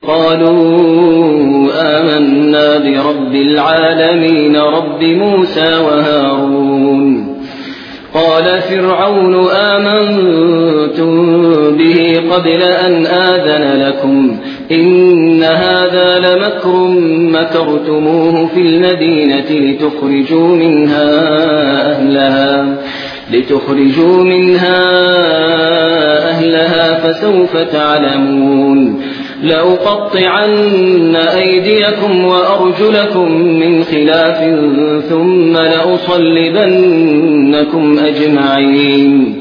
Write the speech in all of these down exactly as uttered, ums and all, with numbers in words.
قالوا آمنا برب العالمين رب موسى وهارون. قال فرعون آمنتم به قبل أن آذن لكم إن هذا لمكر مكرتموه في المدينة لتخرجوا منها أهلها لتخرجوا منها أهلها فسوف تعلمون. لأقطعن أيديكم وأرجلكم من خلاف ثم لأصلبنكم أجمعين.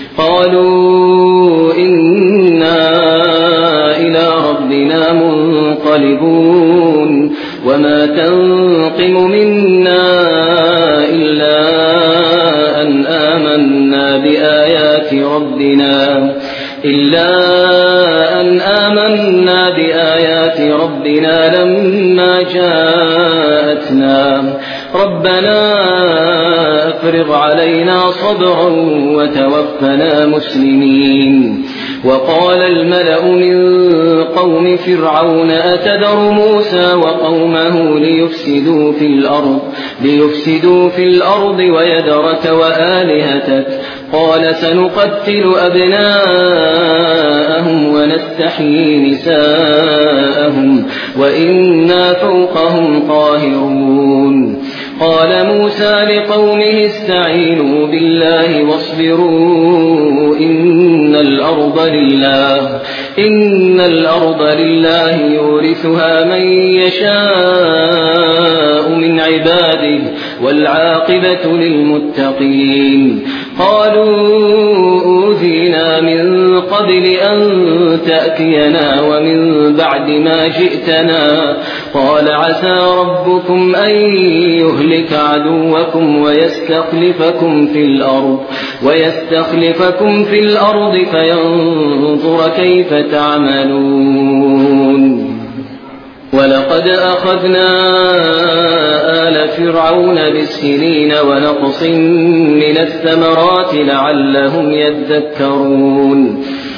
قالوا إنا إلى ربنا منقلبون وما تنقم منا إلا أن آمنا بآيات ربنا إلا أن آمنا بآيات ربنا لما جاءتنا ربنا أفرغ علينا صبرا وتوفنا مسلمين. وقال الملأ من قوم فرعون أتذر موسى وقومه ليفسدوا في الأرض ليفسدوا في الأرض ويذرك وآلهتك قال سنقتل أبناءهم ونستحيي نساءهم وإنا فوقهم قاهرون. قال موسى لقومه استعينوا بالله واصبروا إن الأرض لله إن الأرض لله يورثها من يشاء من عباده والعاقبة للمتقين. قالوا أوذينا من قبل أن تأتينا ومن بعد ما جئتنا قال عسى ربكم أن يهلك عدوكم ويستخلفكم في الأرض ويستخلفكم في الأرض فينظر كيف تعملون. ولقد أخذنا آل فرعون بالسنين ونقص من الثمرات لعلهم يذكرون.